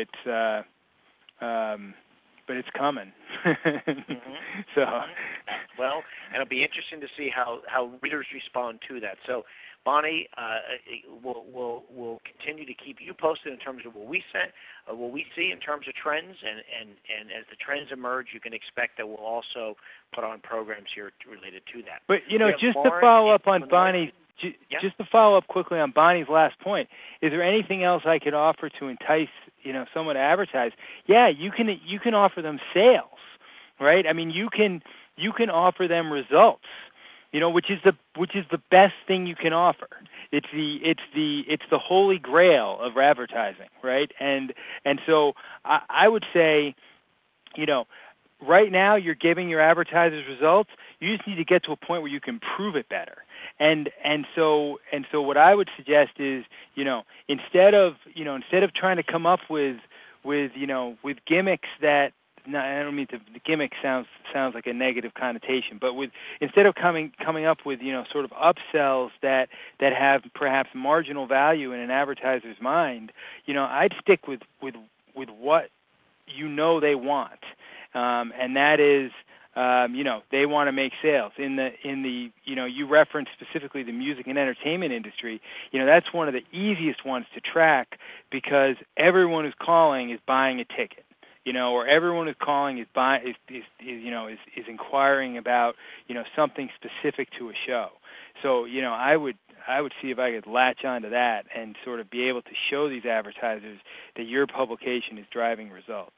it's coming. So, well, and it'll be interesting to see how readers respond to that. So, Bonnie, we'll continue to keep you posted in terms of what we see in terms of trends, and as the trends emerge, you can expect that we'll also put on programs here related to that. But just to follow up on Bonnie's. Just to follow up quickly on Bonnie's last point, is there anything else I could offer to entice, someone to advertise? Yeah, you can offer them sales, right? I mean, you can offer them results, which is the best thing you can offer. It's the holy grail of advertising, right? And so I would say, right now you're giving your advertisers results. You just need to get to a point where you can prove it better. And so what I would suggest is, instead of trying to come up with gimmicks that no, I don't mean to, the gimmick sounds like a negative connotation, but with, instead of coming up with, sort of upsells that have perhaps marginal value in an advertiser's mind, I'd stick with what they want, and that is, they want to make sales in the you referenced specifically the music and entertainment industry. That's one of the easiest ones to track, because everyone who's calling is buying a ticket, or everyone who's calling is inquiring about something specific to a show. So I would see if I could latch onto that and sort of be able to show these advertisers that your publication is driving results.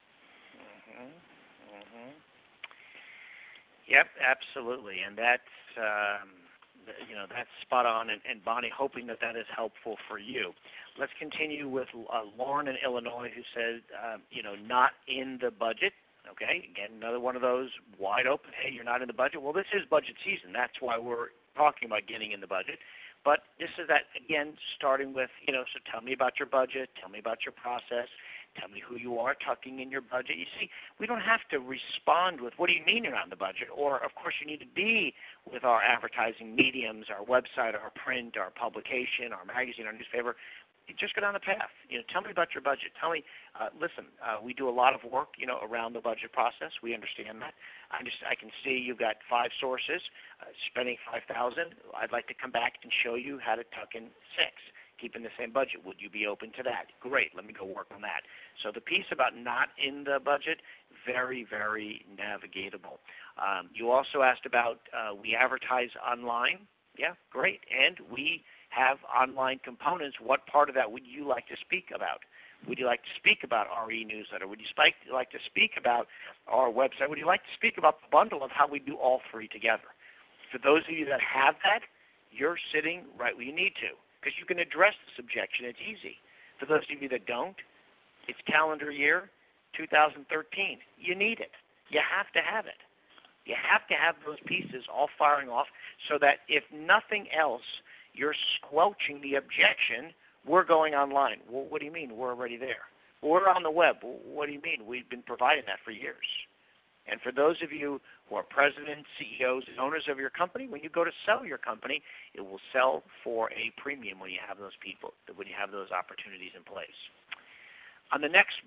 Yep, absolutely, and that's that's spot on. And Bonnie, hoping that is helpful for you. Let's continue with Lauren in Illinois, who said, not in the budget. Okay, again, another one of those wide open. Hey, you're not in the budget. Well, this is budget season. That's why we're talking about getting in the budget. But this is that, again, starting with, so tell me about your budget. Tell me about your process. Tell me who you are tucking in your budget. You see, we don't have to respond with, what do you mean you're not in the budget? Or, of course, you need to be with our advertising mediums, our website, our print, our publication, our magazine, our newspaper. You just go down the path. Tell me about your budget. Tell me, listen, we do a lot of work, around the budget process. We understand that. I can see you've got 5 sources, spending $5,000. I'd like to come back and show you how to tuck in 6. Keeping the same budget. Would you be open to that? Great. Let me go work on that. So the piece about not in the budget, very, very navigatable. You also asked about we advertise online. Yeah, great. And we have online components. What part of that would you like to speak about? Would you like to speak about our e-newsletter? Would you like to speak about our website? Would you like to speak about the bundle of how we do all 3 together? For those of you that have that, you're sitting right where you need to, because you can address this objection. It's easy. For those of you that don't, it's calendar year 2013. You need it. You have to have it. You have to have those pieces all firing off so that if nothing else, you're squelching the objection, we're going online. Well, what do you mean? We're already there. Well, we're on the web. Well, what do you mean? We've been providing that for years. And for those of you who are presidents, CEOs, and owners of your company, when you go to sell your company, it will sell for a premium when you have those people, when you have those opportunities in place. On the next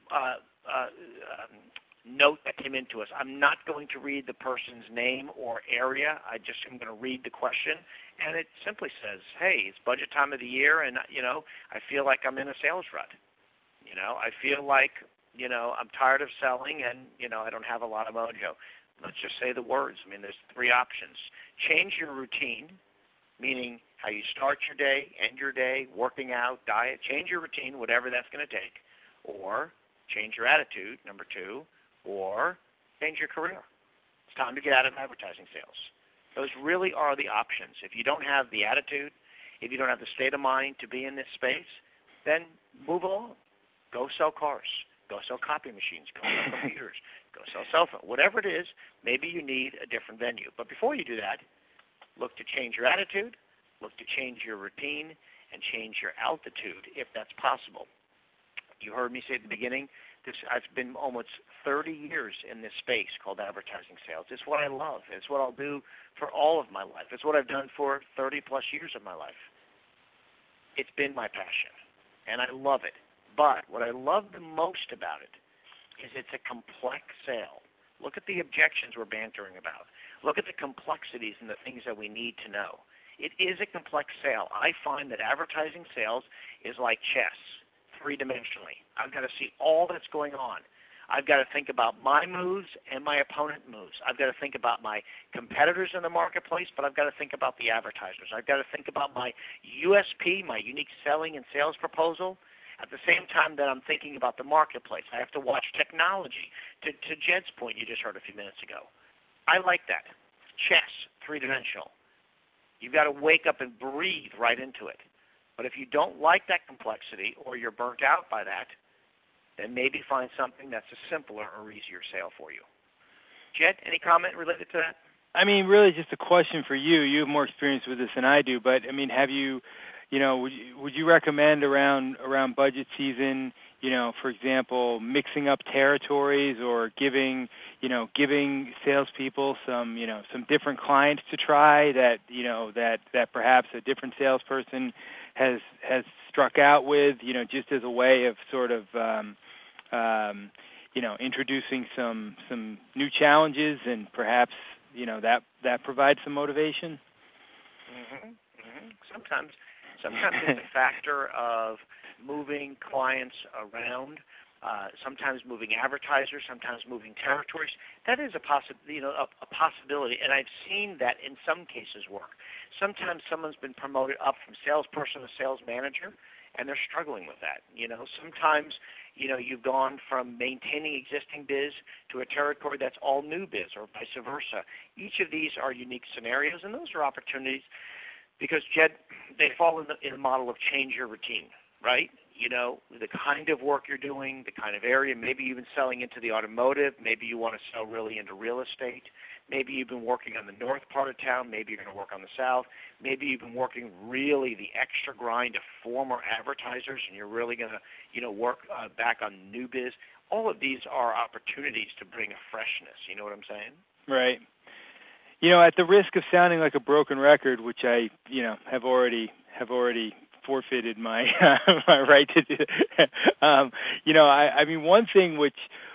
note that came into us, I'm not going to read the person's name or area. I just am going to read the question, and it simply says, hey, it's budget time of the year, and, I feel like I'm in a sales rut. I feel like I'm tired of selling, and, I don't have a lot of mojo. Let's just say the words. There's 3 options. Change your routine, meaning how you start your day, end your day, working out, diet. Change your routine, whatever that's going to take. Or change your attitude, number 2, or change your career. It's time to get out of advertising sales. Those really are the options. If you don't have the attitude, if you don't have the state of mind to be in this space, then move along. Go sell cars. Go sell copy machines. Go sell computers. Go sell cell phone. Whatever it is, maybe you need a different venue. But before you do that, look to change your attitude, look to change your routine, and change your altitude if that's possible. You heard me say at the beginning, I've been almost 30 years in this space called advertising sales. It's what I love. It's what I'll do for all of my life. It's what I've done for 30-plus years of my life. It's been my passion, and I love it. But what I love the most about it is it's a complex sale. Look at the objections we're bantering about. Look at the complexities and the things that we need to know. It is a complex sale. I find that advertising sales is like chess, 3-dimensionally. I've got to see all that's going on. I've got to think about my moves and my opponent moves. I've got to think about my competitors in the marketplace, but I've got to think about the advertisers. I've got to think about my USP, my unique selling and sales proposal, at the same time that I'm thinking about the marketplace. I have to watch technology. To Jed's point you just heard a few minutes ago. I like that. Chess, 3-dimensional. You've got to wake up and breathe right into it. But if you don't like that complexity or you're burnt out by that, then maybe find something that's a simpler or easier sale for you. Jed, any comment related to that? Really just a question for you. You have more experience with this than I do, but have you, would you recommend around budget season, for example, mixing up territories or giving salespeople some different clients to try that perhaps a different salesperson has struck out with, just as a way of sort of introducing some new challenges, and perhaps that provides some motivation. Sometimes it's a factor of moving clients around, sometimes moving advertisers, sometimes moving territories. That is a possibility, and I've seen that in some cases work. Sometimes someone's been promoted up from salesperson to sales manager, and they're struggling with that. Sometimes you've gone from maintaining existing biz to a territory that's all new biz, or vice versa. Each of these are unique scenarios, and those are opportunities because, Jed, they fall in the model of change your routine, right? The kind of work you're doing, the kind of area, maybe you've been selling into the automotive, maybe you want to sell really into real estate, maybe you've been working on the north part of town, maybe you're going to work on the south, maybe you've been working really the extra grind of former advertisers and you're really going to, work back on new biz. All of these are opportunities to bring a freshness. You know what I'm saying? Right. At the risk of sounding like a broken record, which I, have already forfeited my my right to do. I mean, one thing which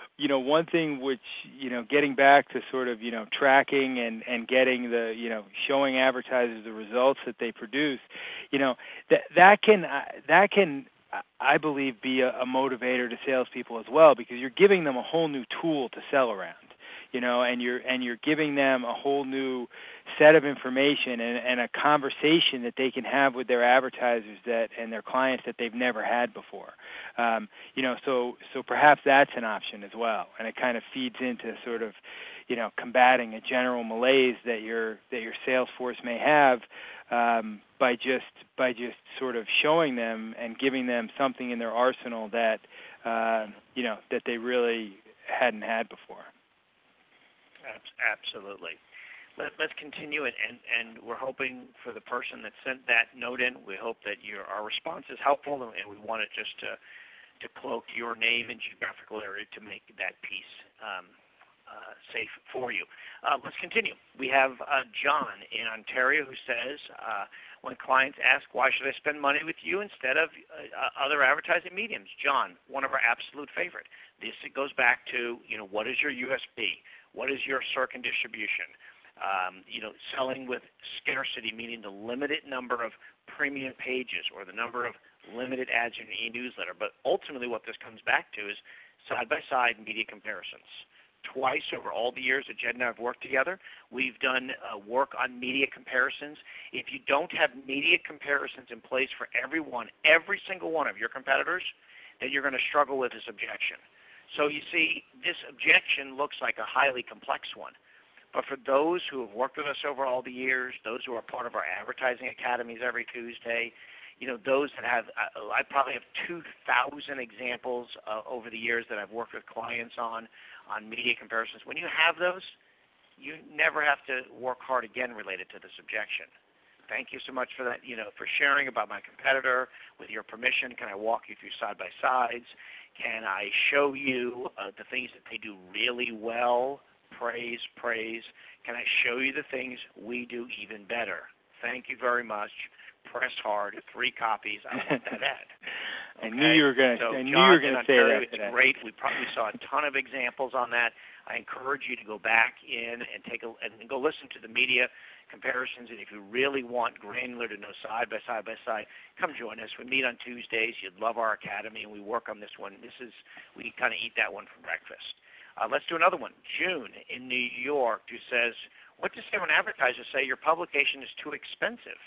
getting back to sort of tracking and getting the showing advertisers the results that they produce, that can I believe be a motivator to salespeople as well, because you're giving them a whole new tool to sell around. And you're giving them a whole new set of information and a conversation that they can have with their advertisers and their clients that they've never had before. So perhaps that's an option as well, and it kind of feeds into sort of combating a general malaise that your sales force may have by just sort of showing them and giving them something in their arsenal that that they really hadn't had before. Absolutely. Let's continue, and we're hoping for the person that sent that note in. We hope that our response is helpful, and we want it just to cloak your name and geographical area to make that piece safe for you. Let's continue. We have John in Ontario who says, when clients ask, why should I spend money with you instead of other advertising mediums? John, one of our absolute favorite. This goes back to, what is your USP? What is your circ and distribution? Selling with scarcity, meaning the limited number of premium pages or the number of limited ads in your e-newsletter. But ultimately what this comes back to is side-by-side media comparisons. Twice over all the years that Jed and I have worked together, we've done work on media comparisons. If you don't have media comparisons in place for every single one of your competitors, then you're going to struggle with this objection. So you see, this objection looks like a highly complex one. But for those who have worked with us over all the years, those who are part of our advertising academies every Tuesday, those that have, I probably have 2,000 examples over the years that I've worked with clients on media comparisons. When you have those, you never have to work hard again related to this objection. Thank you so much for that, for sharing about my competitor. With your permission, can I walk you through side-by-sides? Can I show you the things that they do really well? Praise. Can I show you the things we do even better? Thank you very much. Press hard. 3 copies. I want that ad. Okay? I knew you were going to say that. It's great. We probably saw a ton of examples on that. I encourage you to go back in and and go listen to the media comparisons. And if you really want granular to know side by side, come join us. We meet on Tuesdays. You'd love our academy, and we work on this one. We kind of eat that one for breakfast. Let's do another one. June in New York, who says, what to say when advertisers say your publication is too expensive?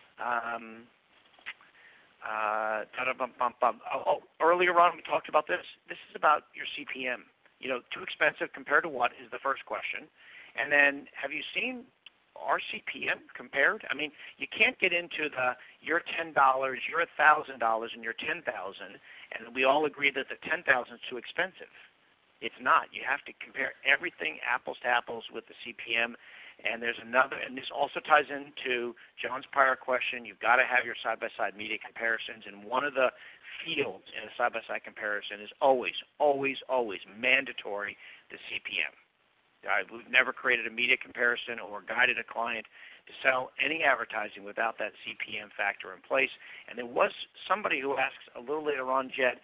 Earlier on we talked about this. This is about your CPM. Too expensive compared to what is the first question. And then, have you seen our CPM compared? I mean, you can't get into you're $10, you're $1,000, and you're $10,000, and we all agree that the $10,000 is too expensive. It's not. You have to compare everything apples to apples with the CPM. And there's another, and this also ties into John's prior question. You've got to have your side-by-side media comparisons, and one of the fields in a side-by-side comparison is always, always, always mandatory the CPM. We've never created a media comparison or guided a client to sell any advertising without that CPM factor in place. And there was somebody who asks a little later on, Jed,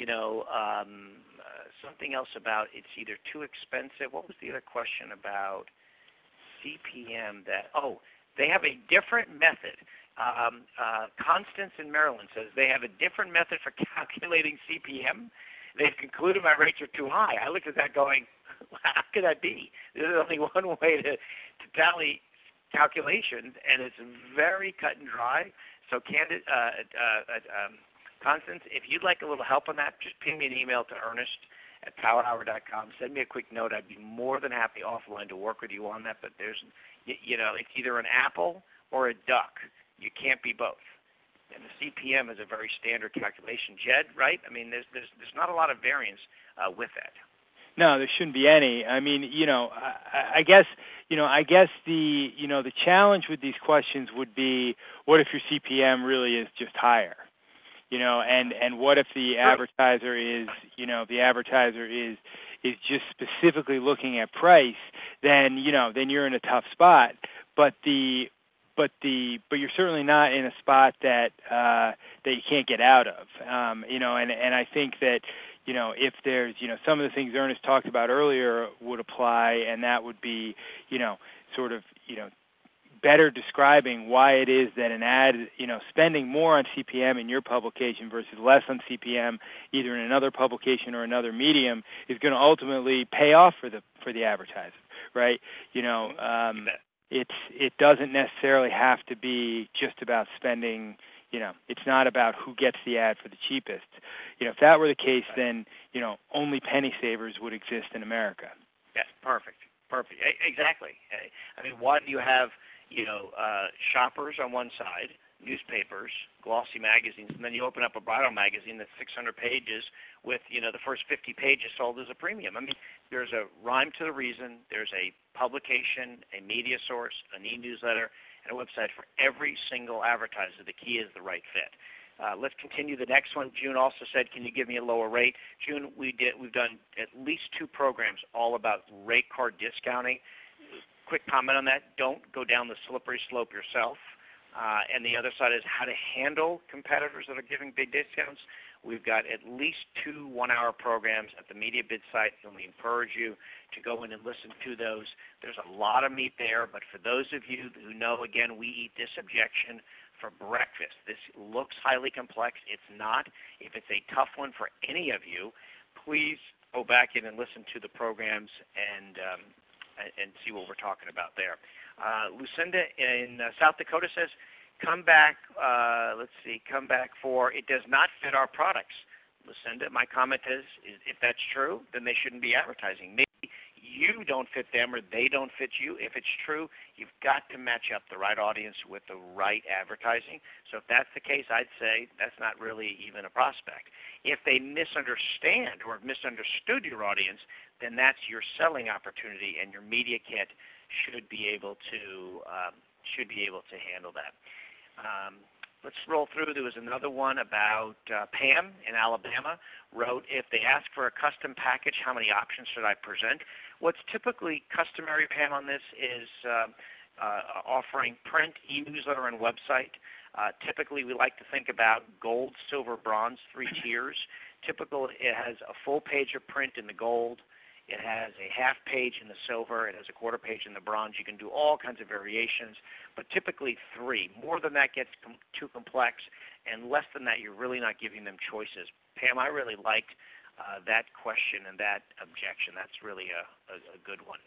something else about it's either too expensive. What was the other question about CPM? They have a different method. Constance in Maryland says they have a different method for calculating CPM. They've concluded my rates are too high. I looked at that going, how could that be? There's only one way to tally calculations, and it's very cut and dry. So, Constance, if you'd like a little help on that, just ping me an email to ernest@powerhour.com. Send me a quick note. I'd be more than happy offline to work with you on that. But there's, it's either an apple or a duck. You can't be both. And the CPM is a very standard calculation. Jed, right? I mean, there's not a lot of variance with that. No, there shouldn't be any. I mean, I guess the challenge with these questions would be, what if your CPM really is just higher? And what if the advertiser is just specifically looking at price? Then you're in a tough spot. But you're certainly not in a spot that you can't get out of. And I think that if there's some of the things Ernest talked about earlier would apply, and that would be better describing why it is that an ad, spending more on CPM in your publication versus less on CPM either in another publication or another medium is going to ultimately pay off for the advertiser, right? It doesn't necessarily have to be just about spending. It's not about who gets the ad for the cheapest. If that were the case, then only penny savers would exist in America. Yes, perfect. Exactly. I mean, why do you have shoppers on one side, newspapers, glossy magazines, and then you open up a bridal magazine that's 600 pages with, the first 50 pages sold as a premium. I mean, there's a rhyme to the reason. There's a publication, a media source, an e-newsletter, and a website for every single advertiser. The key is the right fit. Let's continue the next one. June also said, can you give me a lower rate? June, we've done at least 2 programs all about rate card discounting. Quick comment on that. Don't go down the slippery slope yourself. And the other side is how to handle competitors that are giving big discounts. We've got at least 2 one-hour programs at the Media Bid site, and we encourage you to go in and listen to those. There's a lot of meat there, but for those of you who know, again, we eat this objection for breakfast. This looks highly complex. It's not. If it's a tough one for any of you, please go back in and listen to the programs and see what we're talking about there. Lucinda in South Dakota says, come back for it does not fit our products. Lucinda, my comment is if that's true, then they shouldn't be advertising. Maybe you don't fit them or they don't fit you. If it's true, you've got to match up the right audience with the right advertising. So if that's the case, I'd say that's not really even a prospect. If they misunderstand or have misunderstood your audience, then that's your selling opportunity, and your media kit should be able to handle that. Let's roll through. There was another one about Pam in Alabama wrote, if they ask for a custom package, how many options should I present? What's typically customary, Pam, on this is offering print, e-newsletter, and website. Typically, we like to think about gold, silver, bronze, 3 tiers. Typical, it has a full page of print in the gold. It has a half page in the silver. It has a quarter page in the bronze. You can do all kinds of variations, but typically 3. More than that gets too complex, and less than that, you're really not giving them choices. Pam, I really liked that question and that objection. That's really a good one.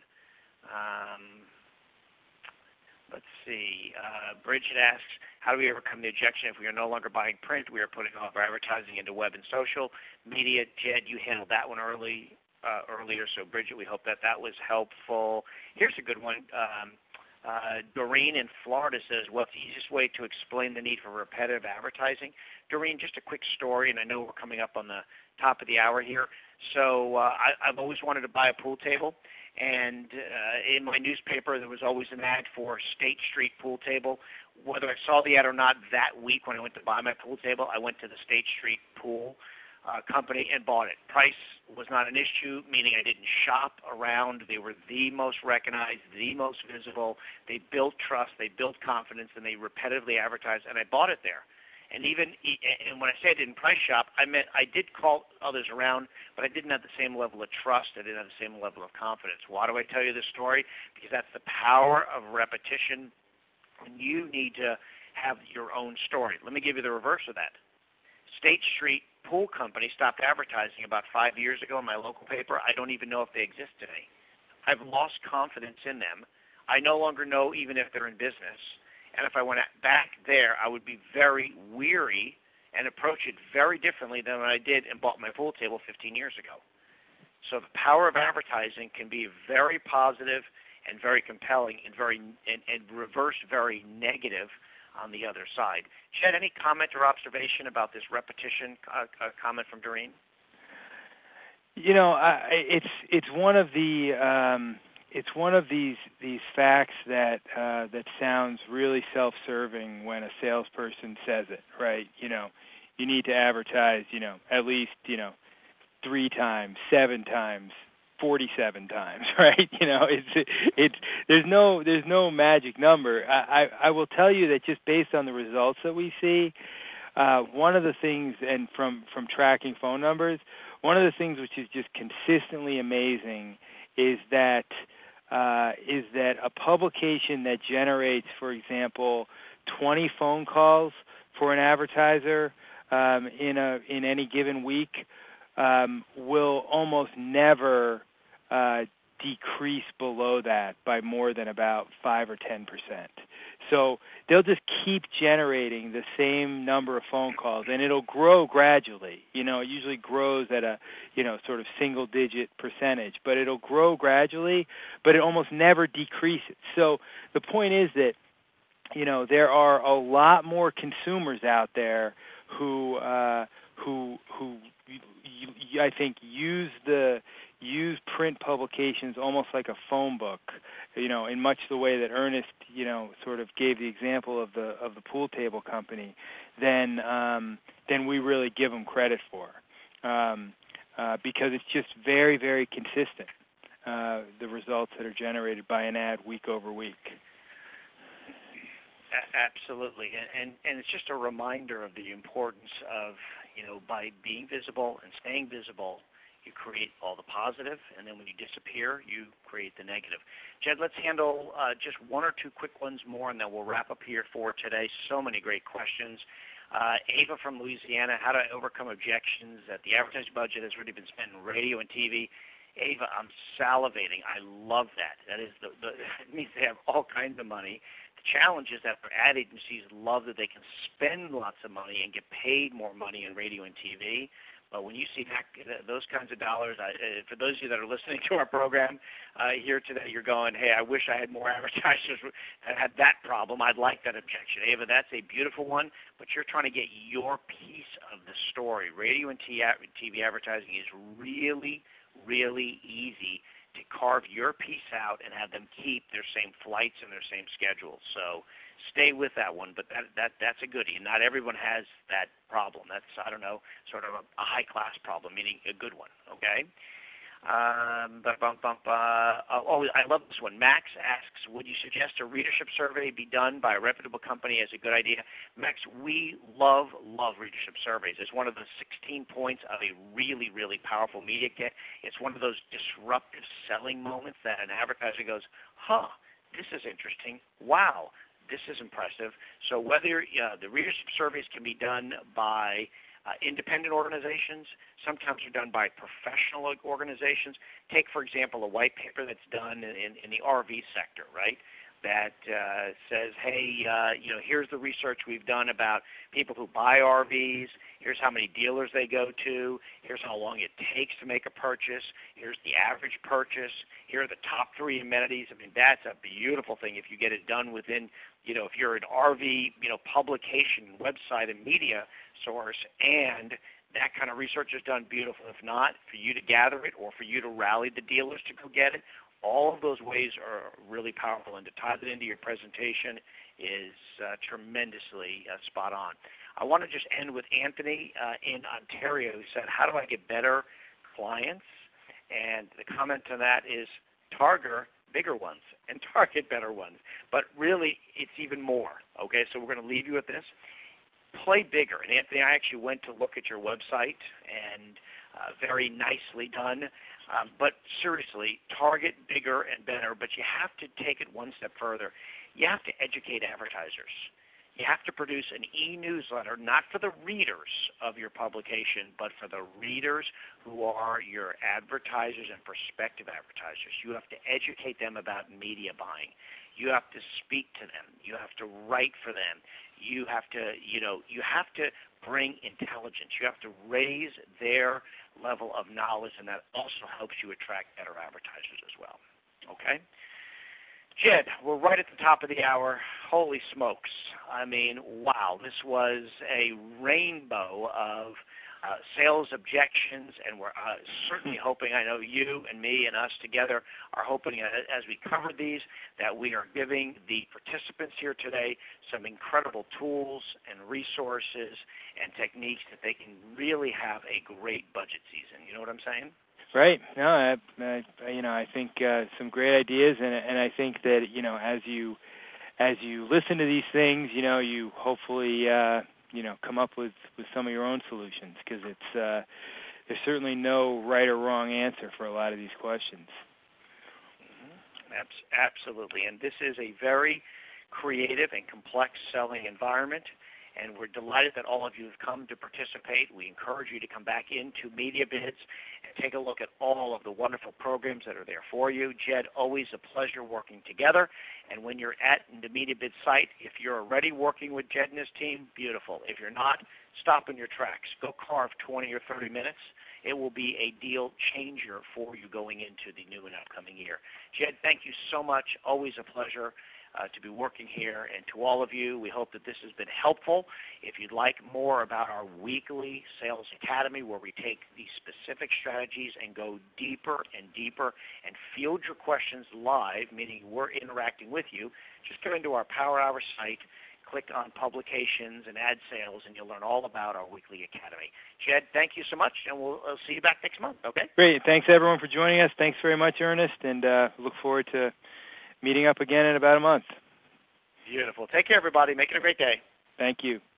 Let's see. Bridget asks, how do we overcome the objection if we are no longer buying print? We are putting all of our advertising into web and social media. Jed, you handled that one earlier. So, Bridget, we hope that was helpful. Here's a good one. Doreen in Florida says, what's the easiest way to explain the need for repetitive advertising? Doreen, just a quick story, and I know we're coming up on the top of the hour here. So I've always wanted to buy a pool table, And in my newspaper, there was always an ad for State Street pool table. Whether I saw the ad or not that week when I went to buy my pool table, I went to the State Street pool company and bought it. Price was not an issue, meaning I didn't shop around. They were the most recognized, the most visible. They built trust, they built confidence, and they repetitively advertised, and I bought it there. And when I say I didn't price shop, I meant I did call others around, but I didn't have the same level of trust. I didn't have the same level of confidence. Why do I tell you this story? Because that's the power of repetition, and you need to have your own story. Let me give you the reverse of that. State Street Pool Company stopped advertising about 5 years ago in my local paper. I don't even know if they exist today. I've lost confidence in them. I no longer know even if they're in business. And if I went back there, I would be very weary and approach it very differently than when I did and bought my pool table 15 years ago. So the power of advertising can be very positive and very compelling and reverse very negative on the other side. Chet, any comment or observation about this repetition comment from Doreen? It's one of the it's one of these facts that sounds really self-serving when a salesperson says it, right? You need to advertise, at least 3 times, 7 times, 47 times, right? There's no magic number. I will tell you that just based on the results that we see, one of the things, and from tracking phone numbers, one of the things which is just consistently amazing is that a publication that generates, for example, 20 phone calls for an advertiser in any given week will almost never decrease below that by more than about 5 or 10%. So they'll just keep generating the same number of phone calls, and it'll grow gradually. It usually grows at a, sort of single-digit percentage, but it'll grow gradually, but it almost never decreases. So the point is that, there are a lot more consumers out there who I think use print publications almost like a phone book, in much the way that Ernest, sort of gave the example of the pool table company, than we really give them credit for, because it's just very, very consistent, the results that are generated by an ad week over week. Absolutely, and it's just a reminder of the importance of, by being visible and staying visible, you create all the positive, and then when you disappear, you create the negative. Jed, let's handle just 1 or 2 quick ones more, and then we'll wrap up here for today. So many great questions. Ava from Louisiana, how to overcome objections that the advertising budget has really been spent on radio and TV. Ava, I'm salivating. I love that. That is it means they have all kinds of money. The challenge is that ad agencies love that they can spend lots of money and get paid more money in radio and TV. But when you see those kinds of dollars, for those of you that are listening to our program here today, you're going, hey, I wish I had more advertisers that had that problem. I'd like that objection. Ava, that's a beautiful one, but you're trying to get your piece of the story. Radio and TV advertising is really, really easy to carve your piece out and have them keep their same flights and their same schedules. So stay with that one, but that's a goodie. Not everyone has that problem. That's, I don't know, sort of a high-class problem, meaning a good one, okay? I love this one. Max asks, would you suggest a readership survey be done by a reputable company as a good idea? Max, we love readership surveys. It's one of the 16 points of a really, really powerful media kit. It's one of those disruptive selling moments that an advertiser goes, this is interesting. Wow, this is impressive. So whether the readership surveys can be done by independent organizations, sometimes they're done by professional organizations. Take, for example, a white paper that's done in the RV sector, right? That says, hey, here's the research we've done about people who buy RVs. Here's how many dealers they go to. Here's how long it takes to make a purchase. Here's the average purchase. Here are the top 3 amenities. I mean, that's a beautiful thing if you get it done within, if you're an RV, publication, website, and media source, and that kind of research is done, beautiful. If not, for you to gather it or for you to rally the dealers to go get it, All of those ways are really powerful, and to tie that into your presentation is tremendously spot on. I want to just end with Anthony in Ontario, who said, how do I get better clients? And the comment to that is target bigger ones and target better ones. But really, it's even more. Okay, so we're going to leave you with this. Play bigger. And Anthony, I actually went to look at your website, and very nicely done. But seriously, target bigger and better, but you have to take it one step further. You have to educate advertisers. You have to produce an e-newsletter, not for the readers of your publication, but for the readers who are your advertisers and prospective advertisers. You have to educate them about media buying. You have to speak to them. You have to write for them. You have to, you have to bring intelligence. You have to raise their level of knowledge, and that also helps you attract better advertisers as well. Okay? Jed, we're right at the top of the hour. Holy smokes. I mean, wow, this was a rainbow of sales objections, and we're certainly hoping, I know you and me and us together are hoping as we cover these that we are giving the participants here today some incredible tools and resources and techniques that they can really have a great budget season. You know what I'm saying? Right. No, I think some great ideas, and I think that as you listen to these things, you hopefully come up with some of your own solutions, because it's there's certainly no right or wrong answer for a lot of these questions. Absolutely, and this is a very creative and complex selling environment. And we're delighted that all of you have come to participate. We encourage you to come back into MediaBids and take a look at all of the wonderful programs that are there for you. Jed, always a pleasure working together. And when you're at the MediaBids site, if you're already working with Jed and his team, beautiful. If you're not, stop in your tracks. Go carve 20 or 30 minutes. It will be a deal changer for you going into the new and upcoming year. Jed, thank you so much. Always a pleasure to be working here. And to all of you, we hope that this has been helpful. If you'd like more about our weekly Sales Academy, where we take these specific strategies and go deeper and deeper and field your questions live, meaning we're interacting with you, just go into our Power Hour site, click on Publications and Ad Sales, and you'll learn all about our weekly academy. Jed, thank you so much, and we'll see you back next month, okay? Great. Thanks, everyone, for joining us. Thanks very much, Ernest, and look forward to meeting up again in about a month. Beautiful. Take care, everybody. Make it a great day. Thank you.